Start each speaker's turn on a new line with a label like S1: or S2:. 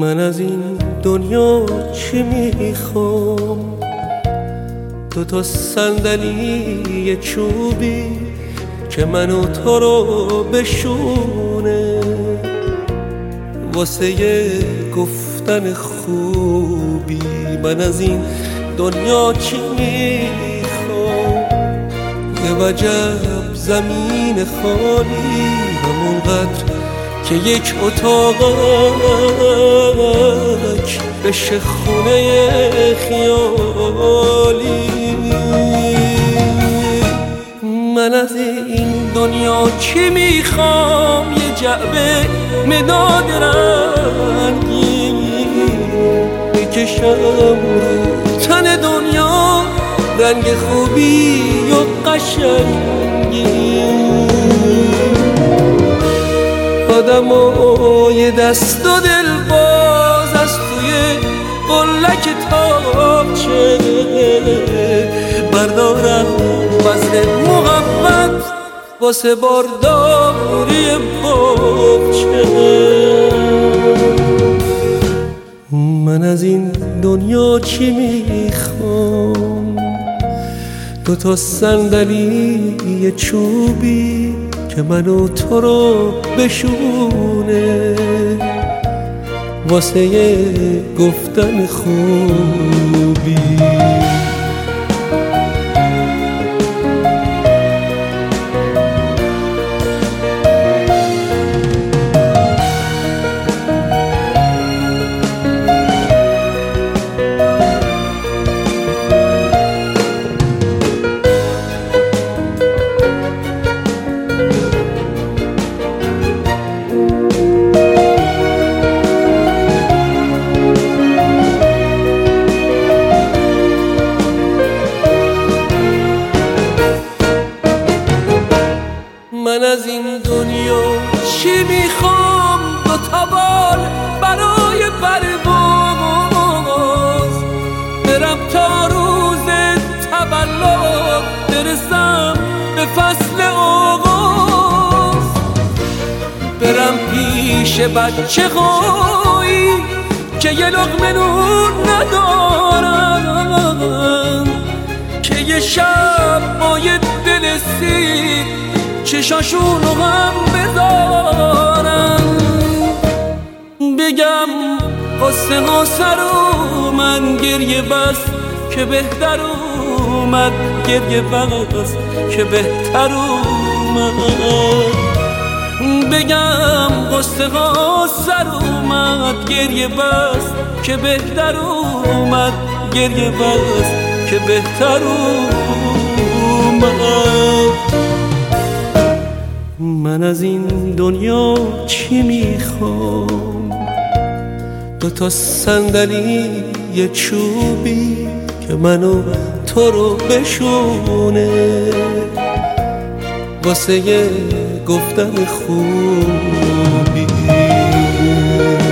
S1: من از این دنیا چی میخوام؟ دوتا صندلی چوبی که منو تو رو بشونه، واسه گفتن خوبی. من از این دنیا چی میخوام؟ یه وجب زمین خالی، همونقدر که یک اتاقک بشه خونه خیالی. من از این دنیا چی میخوام؟ یه جعبه مداد رنگی بکشم رو تن دنیا، رنگ خوبی و قشنگی. آدمای دست و دل باز از توی قلک تاقچه بردارم وزن محبت واسه بارداری باغچه. من از این دنیا چی میخوام؟ دوتا صندلی چوبی که منو تو رو بشونه، واسه گفتن خوبی. من از این دنیا چی میخوام؟ دوتا بال برای پرواز، برم تا روز تولد برسم به فصل آغاز، برم پیش بچه هایی که یه لقمه نون ندارن، که یه شب با یه دل سیر چشاشونو هم بذارم. بگم قصه ها سر اومد، گریه بس که بهتر اومد، گریه بس که بهتر اومد. بگم قصه ها سر اومد، گریه بس که بهتر اومد، گریه بس که بهتر اومد. من از این دنیا چی میخوام؟ دوتا صندلی چوبی که منو تو رو بشونه، واسه گفتن خوبی.